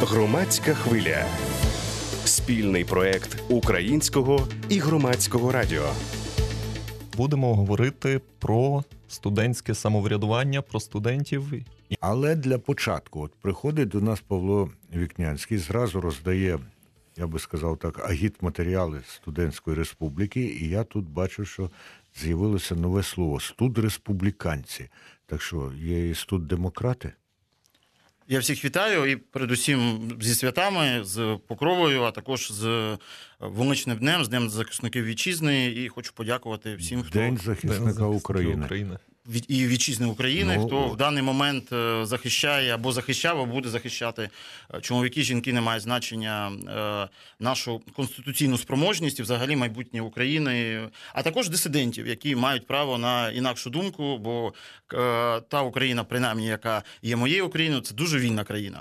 Громадська хвиля. Спільний проект Українського і Громадського радіо. Будемо говорити про студентське самоврядування, про студентів. Але для початку, от приходить до нас Павло Вікнянський, зразу роздає, я би сказав так, агітматеріали Студентської республіки, і я тут бачу, що з'явилося нове слово – студреспубліканці. Так що, є і студдемократи? Я всіх вітаю і передусім зі святами, з Покровою, а також з Величним днем, з Днем захисників вітчизни. І хочу подякувати всім, хто... День захисника України. І вітчизни України, хто в даний момент захищає або захищав, або буде захищати. Чоловіки, жінки, не мають значення, нашу конституційну спроможність і взагалі майбутнє України, а також дисидентів, які мають право на інакшу думку, бо та Україна, принаймні, яка є моєю Україною, це дуже вільна країна.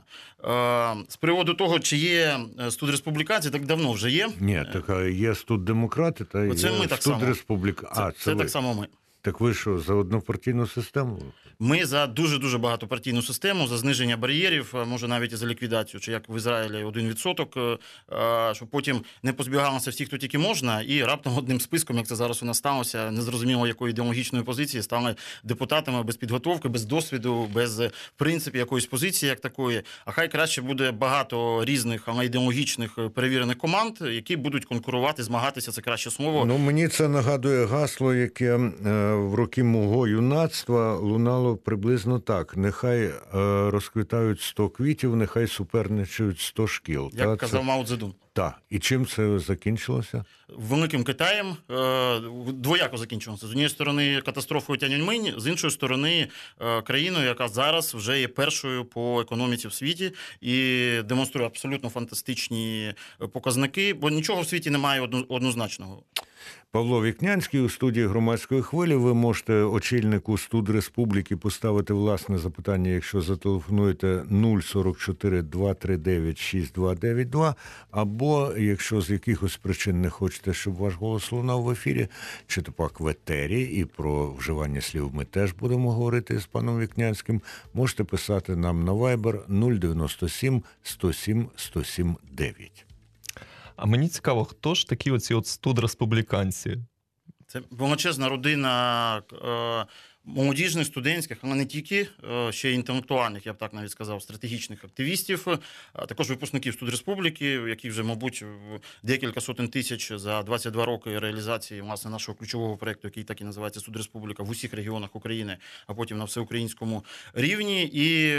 З приводу того, чи є студреспубліканці, так давно вже є. Ні, так є студдемократи та є студреспубліканці. Це так само ми. Так ви що, за однопартійну систему? Ми за дуже-дуже багатопартійну систему, за зниження бар'єрів, може навіть і за ліквідацію, чи як в Ізраїлі 1%, щоб потім не позбігалися всі, хто тільки можна, і раптом одним списком, як це зараз у нас сталося, незрозуміло якої ідеологічної позиції, стали депутатами без підготовки, без досвіду, без принципів якоїсь позиції як такої. А хай краще буде багато різних, але ідеологічних перевірених команд, які будуть конкурувати, змагатися, це краще слово. Ну, мені це нагадує гасло, яке в роки мого юнацтва лунало приблизно так. Нехай розквітають 100 квітів, нехай суперничають 100 шкіл. Як казав Мао Цзедун. Так. І чим це закінчилося? Великим Китаєм двояко закінчилося. З однієї сторони катастрофою Тяньаньминь, з іншої сторони країною, яка зараз вже є першою по економіці в світі і демонструє абсолютно фантастичні показники, бо нічого в світі немає однозначного. Павло Вікнянський у студії Громадської хвилі. Ви можете очільнику студреспубліки поставити власне запитання, якщо зателефонуєте 044 239 6292, або якщо з якихось причин не хочете, щоб ваш голос лунав в ефірі, чи то пак в етері, і про вживання слів ми теж будемо говорити з паном Вікнянським, можете писати нам на Viber 097 107 107 9. А мені цікаво, хто ж такі оці студреспубліканці? Це величезна родина молодіжних, студентських, але не тільки, ще й інтелектуальних, я б так навіть сказав, стратегічних активістів, а також випускників студреспубліки, які вже, мабуть, декілька сотень тисяч за 22 роки реалізації, власне, нашого ключового проєкту, який так і називається «Студреспубліка» в усіх регіонах України, а потім на всеукраїнському рівні. І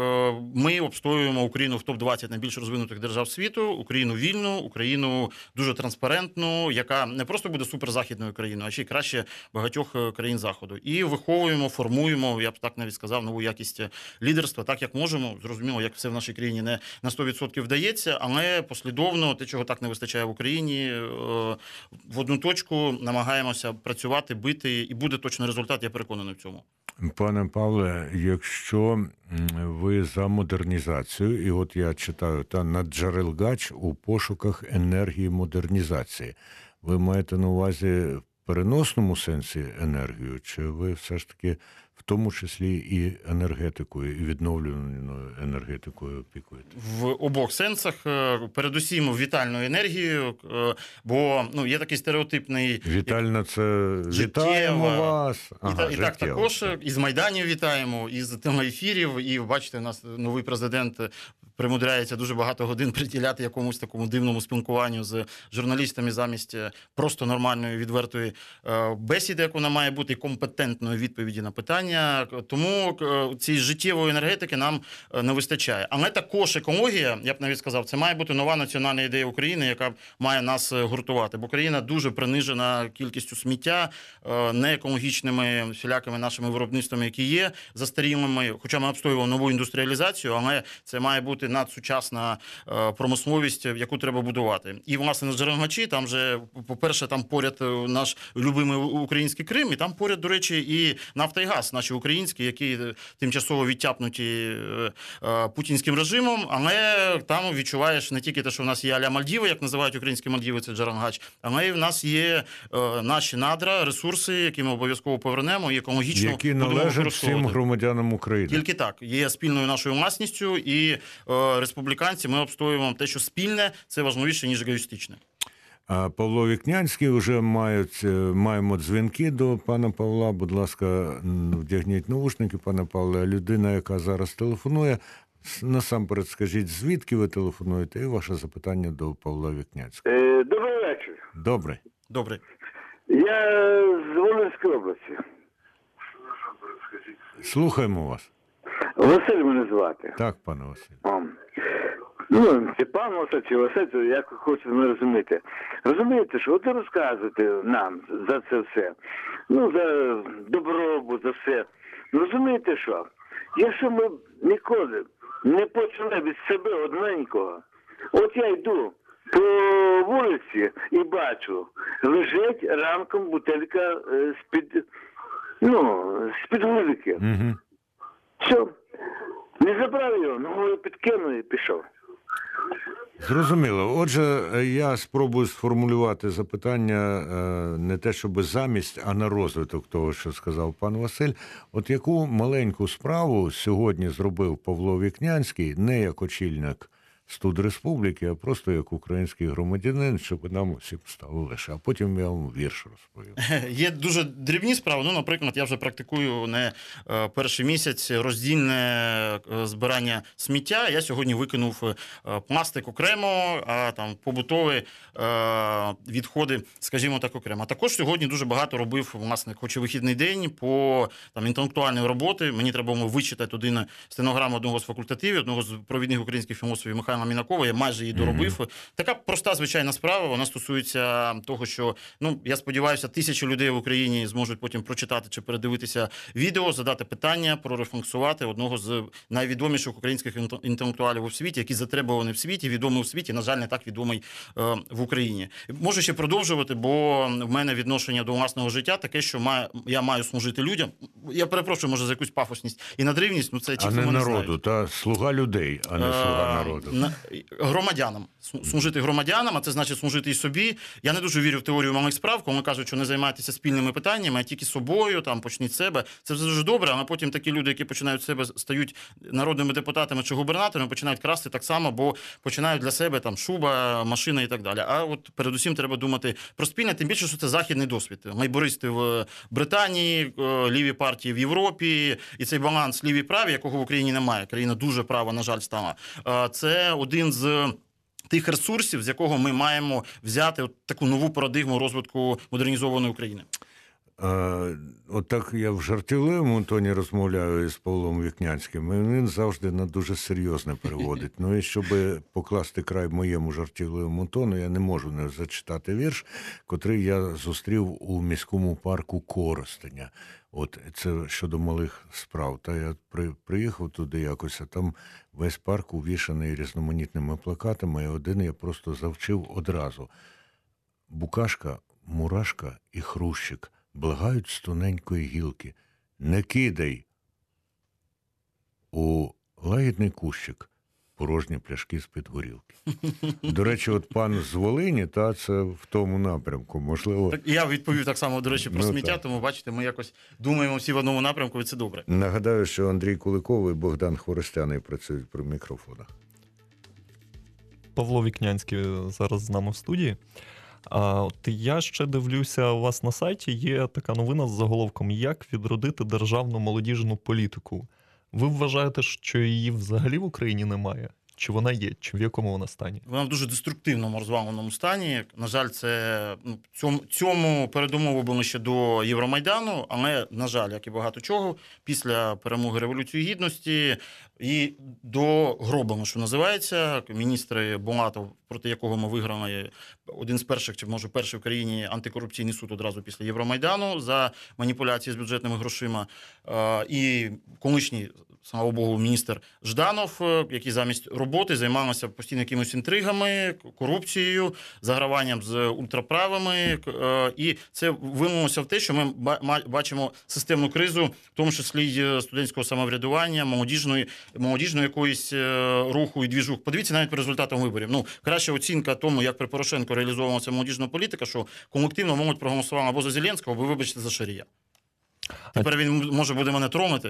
ми обстоюємо Україну в топ-20 найбільш розвинутих держав світу, Україну вільну, Україну дуже транспарентну, яка не просто буде суперзахідною країною, а ще й краще багатьох країн Заходу. І виховуємо, формуємо, я б так навіть сказав, нову якість лідерства, так як можемо. Зрозуміло, як все в нашій країні не на 100% вдається, але послідовно, те, чого так не вистачає в Україні, в одну точку намагаємося працювати, бити, і буде точно результат, я переконаний в цьому. Пане Павле, якщо ви за модернізацію, і от я читаю, та Наджарелгач у пошуках енергії модернізації, ви маєте на увазі в переносному сенсі енергію, чи ви все ж таки в тому числі і енергетикою, і відновлюваною енергетикою опікуєте? В обох сенсах. Передусім вітальною енергією, бо є такий стереотипний... Вітальна – це вітаємо вас. І так також, із Майданів вітаємо, із телеефірів, і бачите, у нас новий президент примудряється дуже багато годин приділяти якомусь такому дивному спілкуванню з журналістами замість просто нормальної, відвертої бесіди, як вона має бути, компетентної відповіді на питання. Тому цієї життєвої енергетики нам не вистачає. Але також екологія, я б навіть сказав, це має бути нова національна ідея України, яка має нас гуртувати. Бо країна дуже принижена кількістю сміття, неекологічними всілякими нашими виробництвами, які є, застарілими. Хоча ми обстоюємо нову індустріалізацію, але це має бути надсучасна промисловість, яку треба будувати. І, власне, на Джерелгачі, там же, по-перше, там поряд наш любимий український Крим, і там поряд, до речі, і нафта і газ. наші українські, які тимчасово відтяпнуті путінським режимом, але там відчуваєш не тільки те, що в нас є а-ля Мальдіви, як називають українські Мальдіви, це Джарангач, але й в нас є наші надра, ресурси, які ми обов'язково повернемо і екологічно які будемо належать використовувати. всім громадянам України. Тільки так. Є спільною нашою власністю, і республіканці ми обстоюємо те, що спільне – це важливіше, ніж егоїстичне. А Павло Вікнянський, вже маємо дзвінки до пана Павла. Будь ласка, вдягніть навушники, пане Павле. Людина, яка зараз телефонує, насамперед скажіть, звідки ви телефонуєте, і ваше запитання до Павла Вікнянського. Добрий вечір. Добре. Добре. Я з Волинської області. Слухаємо вас. Василь мене звати. Так, пане Василь. Чи пан Василь, чи Василь, це як хочете не розуміти. Розумієте, що от розказуєте нам за це все. За добробут, за все. Розумієте що? Якщо ми ніколи не почали від себе одненького, от я йду по вулиці і бачу, лежить ранком бутелька з-під вулики. Угу. Все. Не забрав його, його підкинув і пішов. Зрозуміло. Отже, я спробую сформулювати запитання не те, щоб замість, а на розвиток того, що сказав пан Василь. От яку маленьку справу сьогодні зробив Павло Вікнянський, не як очільник Студреспубліки, а просто як український громадянин, щоб нам усім стало легше. А потім я вам вірш розповів. Є дуже дрібні справи. Наприклад, я вже практикую не перший місяць роздільне збирання сміття. Я сьогодні викинув пластик окремо, а там побутові відходи, скажімо так, окремо. А також сьогодні дуже багато робив, власне, хоч і вихідний день, по інтелектуальної роботи. Мені треба було вичитати стенограму одного з факультативів, одного з провідних українських філософів Михайла Мінакова, я майже її доробив. Така проста, звичайна справа, вона стосується того, що, я сподіваюся, тисячі людей в Україні зможуть потім прочитати чи передивитися відео, задати питання, прорефлексувати одного з найвідоміших українських інтелектуалів у світі, який затребуваний в світі, відомий у світі, на жаль, не так відомий в Україні. Можу ще продовжувати, бо в мене відношення до власного життя таке, що я маю служити людям. Я перепрошую, може, за якусь пафосність і надривність, це ті, хто мене знають. А не народу, та слуга людей, а не слуга народу. Громадянам. Служити громадянам, а це значить служити і собі. Я не дуже вірю в теорію малих справ, коли кажуть, що не займайтеся спільними питаннями, а тільки собою, почніть себе. Це все дуже добре, але потім такі люди, які починають себе, стають народними депутатами чи губернаторами, починають красти так само, бо починають для себе шуба, машина і так далі. А от передусім треба думати про спільне, тим більше, що це західний досвід. Лейбористи в Британії, ліві партії в Європі, і цей баланс ліві-праві, якого в Україні немає. Країна дуже права, на жаль, стала. Це один з тих ресурсів, з якого ми маємо взяти таку нову парадигму розвитку модернізованої України. Отак я в жартівливому тоні розмовляю з Павлом Вікнянським, і він завжди на дуже серйозне переводить. І щоб покласти край моєму жартівливому тону, я не можу не зачитати вірш, котрий я зустрів у міському парку Коростеня. От це щодо малих справ. Та я приїхав туди якось, а там весь парк увішаний різноманітними плакатами, і один я просто завчив одразу. Букашка, мурашка і хрущик благають з тоненької гілки. Не кидай у лагідний кущик порожні пляшки з-під горілки. До речі, от пан з Волині, це в тому напрямку, можливо. Так, я відповів так само, до речі, про сміття, так. Тому, бачите, ми якось думаємо всі в одному напрямку, і це добре. Нагадаю, що Андрій Куликов і Богдан Хворостяний працюють при мікрофонах. Павло Вікнянський зараз з нами в студії. От я ще дивлюся, у вас на сайті є така новина з заголовком «Як відродити державну молодіжну політику». Ви вважаєте, що її взагалі в Україні немає? Чи вона є? Чи в якому вона стані? Вона в дуже деструктивному, розваленому стані. На жаль, цьому передумову було ще до Євромайдану, але, на жаль, як і багато чого, після перемоги Революції Гідності і до гробу, що називається, міністри Булатов, проти якого ми виграли один з перших, чи може перший в країні антикорупційний суд одразу після Євромайдану за маніпуляції з бюджетними грошима, і колишній слава Богу, міністр Жданов, який замість роботи займався постійно якимись інтригами, корупцією, заграванням з ультраправими. І це вимовилося в те, що ми бачимо системну кризу, в тому числі й студентського самоврядування, молодіжної якоїсь руху і двіжух. Подивіться навіть по результатам виборів. Ну, краща оцінка тому, як при Порошенко реалізовувалася молодіжна політика, що колективно молодь проголосувала або за Зеленського, або, вибачте, за Шарія. Тепер він, може, буде мене тронути.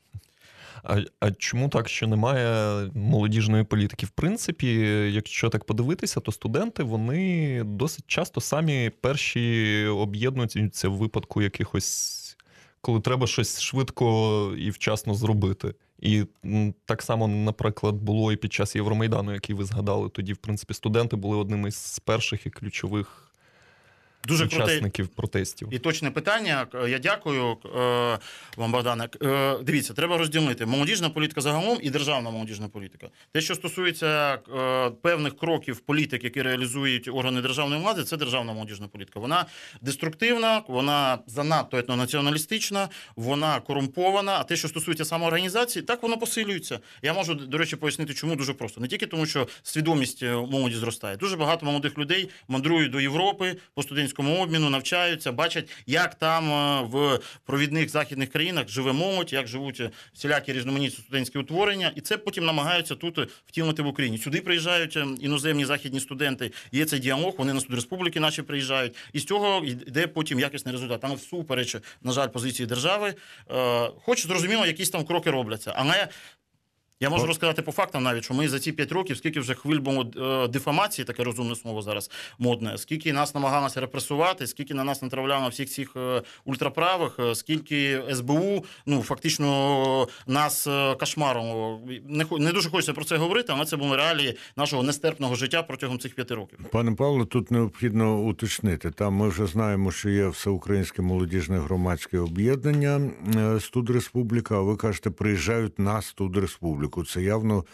А чому так, що немає молодіжної політики? В принципі, якщо так подивитися, то студенти, вони досить часто самі перші об'єднуються в випадку якихось, коли треба щось швидко і вчасно зробити. І так само, наприклад, було і під час Євромайдану, який ви згадали. Тоді, в принципі, студенти були одними з перших і ключових Дуже учасників протестів. І точне питання. Я дякую вам, Богдане. Дивіться, треба розділити молодіжна політика загалом і державна молодіжна політика. Те, що стосується певних кроків політик, які реалізують органи державної влади, це державна молодіжна політика. Вона деструктивна, вона занадто етнонаціоналістична, вона корумпована. А те, що стосується самоорганізації, так воно посилюється. Я можу, до речі, пояснити, чому дуже просто. Не тільки тому, що свідомість молоді зростає. Дуже багато молодих людей мандрують до Європи по студентському обміну, навчаються, бачать, як там в провідних західних країнах живе молодь, як живуть всілякі різноманітні студентські утворення, і це потім намагаються тут втілити в Україні. Сюди приїжджають іноземні західні студенти, є цей діалог, вони на студреспубліки наші приїжджають, і з цього йде потім якісний результат. Там всупереч, на жаль, позиції держави. Хоч, зрозуміло, якісь там кроки робляться, але я можу розказати по фактам навіть, що ми за ці 5 років, скільки вже хвиль було дефамації, таке розумне слово зараз модне, скільки нас намагалося репресувати, скільки на нас натравляло всіх цих ультраправих, скільки СБУ, фактично нас кошмаром. Не дуже хочеться про це говорити, але це були реалії нашого нестерпного життя протягом цих 5 років. Пане Павло, тут необхідно уточнити. Там ми вже знаємо, що є Всеукраїнське молодіжне громадське об'єднання Студреспубліка, а ви кажете, приїжджають на Студреспубліку. Це явно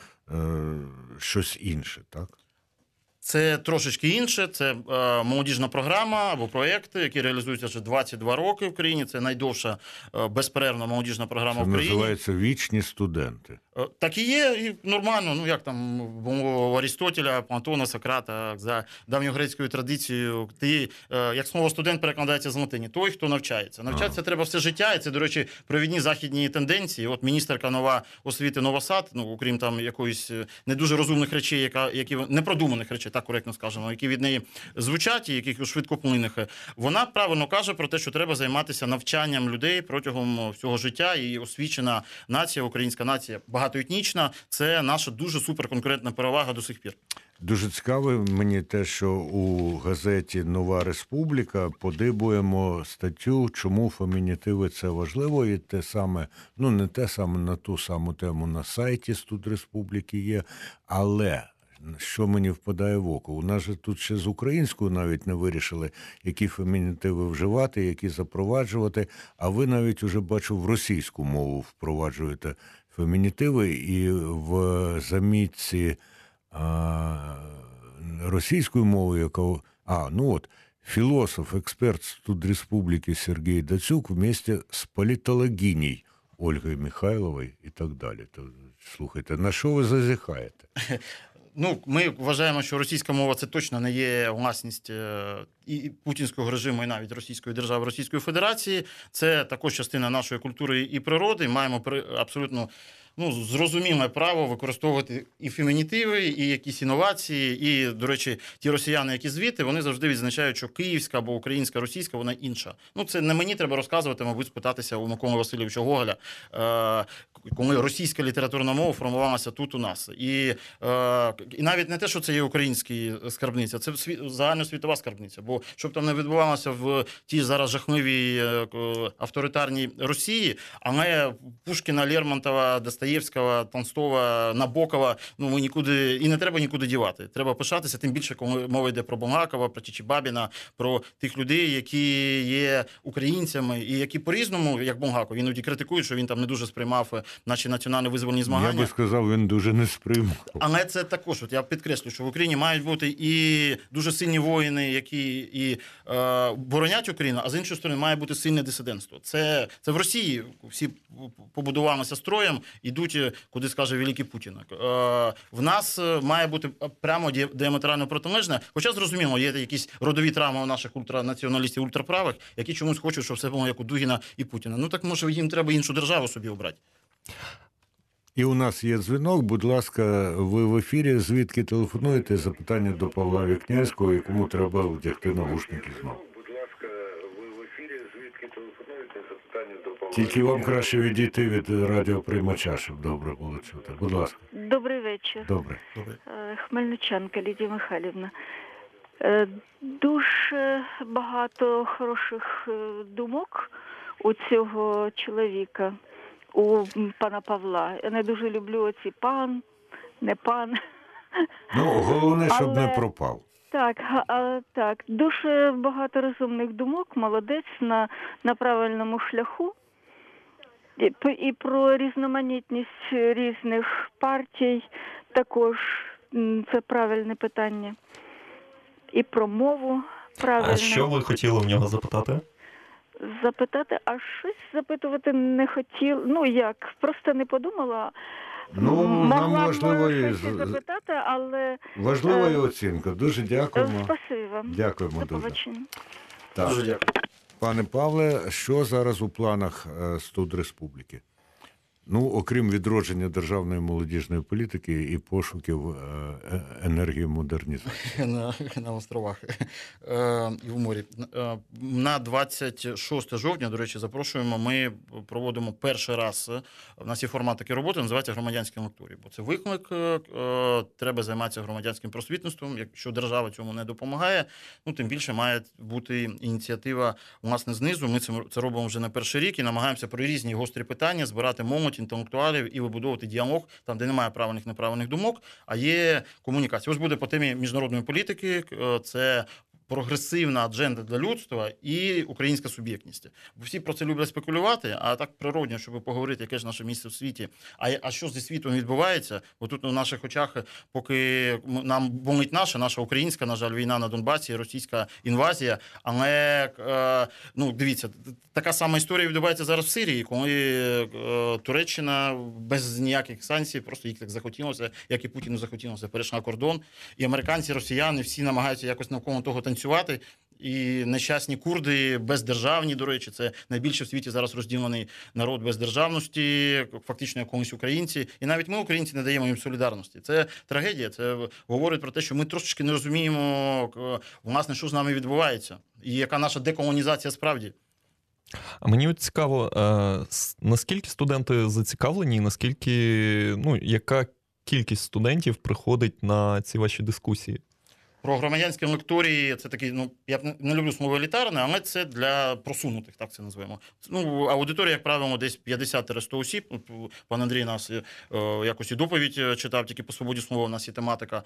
щось інше, так? Це трошечки інше, це молодіжна програма або проєкти, які реалізуються вже 22 роки в країні. Це найдовша безперервна молодіжна програма в країні. Це називається «Вічні студенти». Так і є, і нормально, як там було у Арістотеля, Платона, Сократа, за давньогрецькою традицією. Ти, як слово студент перекладається з латині, той, хто навчається. Навчатися треба все життя, і це, до речі, провідні західні тенденції. От міністерка нова освіти Новосад, окрім там якоїсь не дуже розумних речей, які непродуманих речей, так коректно скажемо, які від неї звучать і яких швидкоплинних, вона правильно каже про те, що треба займатися навчанням людей протягом всього життя, і освічена нація, українська нація, багатоетнічна, це наша дуже суперконкурентна перевага до сих пір. Дуже цікаво мені те, що у газеті «Нова Республіка» подибуємо статтю, чому фемінітиви – це важливо, і те саме, не те саме на ту саму тему на сайті Студреспубліки є, але що мені впадає в око? У нас же тут ще з українською навіть не вирішили, які фемінітиви вживати, які запроваджувати, а ви навіть уже, бачу, в російську мову впроваджуєте фемінітиви, і в замітці російською мовою, яка... философ, эксперт Студреспублики Сергей Дацюк вместе с политологиней Ольгою Михайловою і так далі. Слухайте, на що ви зазіхаєте? Ми вважаємо, що російська мова – це точно не є власність і путінського режиму, і навіть Російської держави, Російської Федерації. Це також частина нашої культури і природи. Маємо абсолютно зрозуміле право використовувати і фемінітиви, і якісь інновації. І, до речі, ті росіяни, які звідти, вони завжди відзначають, що київська або українська, російська, вона інша. Це не мені треба розказувати, мабуть, спитатися у Миколи Васильовича Гоголя, коли російська літературна мова формувалася тут у нас. І навіть не те, що це є українська скарбниця, це загальносвітова скарбниця. Бо щоб там не відбувалося в тій зараз жахливій авторитарній Росії, але Пушкіна, Лермонтова, Достоєвського, Толстого, Набокова, ми нікуди, і не треба нікуди дівати. Треба пишатися, тим більше, коли мова йде про Булгакова, про Чичибабіна, про тих людей, які є українцями і які по-різному, як Булгаков, іноді критикують, що він там не дуже сприймав наші національно-визвольні змагання. Я би сказав, він дуже несприймав. Але це також, от я підкреслю, що в Україні мають бути і дуже сильні воїни, які боронять Україну, а з іншої сторони має бути сильне дисидентство. Це в Росії всі побудувалися строєм, ідуть, куди скаже великий Путін. В нас має бути прямо діаметрально протилежне, хоча зрозуміло, є якісь родові травми у наших ультранаціоналістів, ультраправих, які чомусь хочуть, щоб все було як у Дугіна і Путіна. Ну так може їм треба іншу державу собі обрати. І у нас є дзвінок. Будь ласка, ви в ефірі. Звідки телефонуєте? Запитання до Павла Вікнянського, якому треба вдягти навушники знову. Будь ласка, ви в ефірі. Звідки телефонуєте? Запитання до Павла. Тільки вам краще відійти від радіоприймача, щоб добре було чути. Будь ласка. Добрий вечір. Добре. Хмельничанка Лідія Михайлівна. Дуже багато хороших думок у цього чоловіка, у пана Павла. Я не дуже люблю оці пан, не пан. Ну, головне, щоб не пропав. Так. Дуже багато розумних думок, молодець, на правильному шляху. І про різноманітність різних партій також це правильне питання. І про мову правильно. А що ви хотіли в нього запитати? А щось запитувати не хотіла. Ну як, просто не подумала. Нам важливо запитати, але... Важлива і оцінка. Дуже дякуємо. Спасибі вам. Дякуємо До дуже. побачення. Так. Дуже дякую. Пане Павле, що зараз у планах Студреспубліки? Ну, окрім відродження державної молодіжної політики і пошуків енергії модернізації. На островах і в морі. На 26 жовтня, до речі, запрошуємо, ми проводимо перший раз, у нас є формат такої роботи, називається громадянський лекторій. Бо це виклик, треба займатися громадянським просвітництвом, якщо держава цьому не допомагає, ну, тим більше має бути ініціатива, власне, знизу. Ми це робимо вже не перший рік і намагаємося про різні гострі питання збирати молодь, інтелектуалів і вибудовувати діалог там, де немає правильних, неправильних думок, а є комунікація. Ось буде по темі міжнародної політики, це прогресивна адженда для людства і українська суб'єктність. Бо всі про це люблять спекулювати, а так природно, щоб поговорити, яке ж наше місце в світі, а що зі світом відбувається, бо тут на наших очах, поки нам болить наша українська, на жаль, війна на Донбасі, російська інвазія, але, ну, дивіться, така сама історія відбувається зараз в Сирії, коли Туреччина без ніяких санкцій, просто їх так захотілося, як і Путіну захотілося, перейшла кордон, і американці, росіяни, всі намагаються якось навколо того танцювати, і нещасні курди, бездержавні, до речі, це найбільше в світі зараз розділений народ без державності, фактично як колись українці, і навіть ми, українці, не даємо їм солідарності. Це трагедія, це говорить про те, що ми трошечки не розуміємо, власне, що з нами відбувається, і яка наша деколонізація справді. А мені от цікаво, наскільки студенти зацікавлені, і наскільки, ну, яка кількість студентів приходить на ці ваші дискусії? Про громадянські лекторії, це такий, ну, я не люблю слово елітарне, але це для просунутих, так це називаємо. Ну, аудиторія, як правило, десь 50-100 осіб. Пан Андрій нас якось і доповідь читав, тільки по свободі слова у нас є тематика.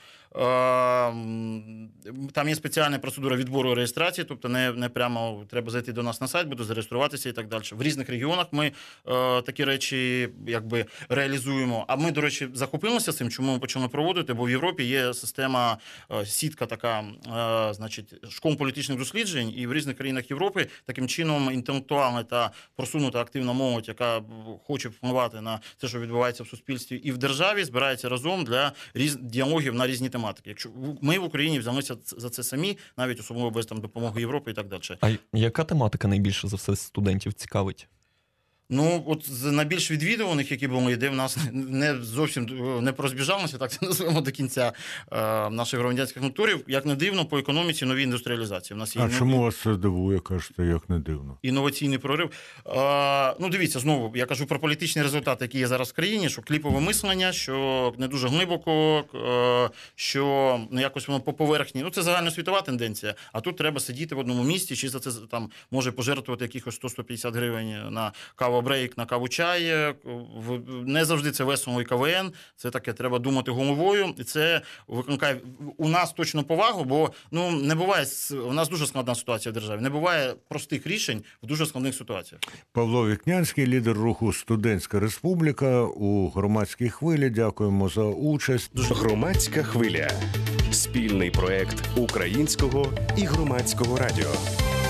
Там є спеціальна процедура відбору і реєстрації, тобто не прямо треба зайти до нас на сайт, буде зареєструватися і так далі. В різних регіонах ми такі речі якби реалізуємо. А ми, до речі, захопилися цим, чому ми почали проводити, бо в Європі є система, сітка така, значить, школ політичних досліджень, і в різних країнах Європи таким чином інтелектуальна та просунута активна молодь, яка хоче впливати на те, що відбувається в суспільстві і в державі, збирається разом для діалогів на різні тематики. Якщо ми в Україні взялися за це самі, навіть особливо без там допомоги Європи і так далі. А яка тематика найбільше за все студентів цікавить? Ну, от з найбільш відвідуваних, які були, де в нас не зовсім не порозбіжалося, так це називаємо до кінця наших громадянських лекторів, як не дивно, по економіці новій індустріалізації. У нас є чому вас це дивує, кажете, як не дивно? Інноваційний прорив. Ну, дивіться, знову, я кажу про політичні результати, які є зараз в країні, що кліпове мислення, що не дуже глибоко, що якось воно по поверхні. Ну, це загальносвітова тенденція, а тут треба сидіти в одному місці, чи за це там може пожертвувати якихось 100-150 гривень на каву кава-брейк на каву-чай. Не завжди це весело і КВН. Це таке, треба думати головою. І це викликає у нас точно повагу, бо не буває, у нас дуже складна ситуація в державі. Не буває простих рішень в дуже складних ситуаціях. Павло Вікнянський, лідер руху «Студентська республіка» у громадській хвилі. Дякуємо за участь. Громадська хвиля. Спільний проект Українського і Громадського радіо.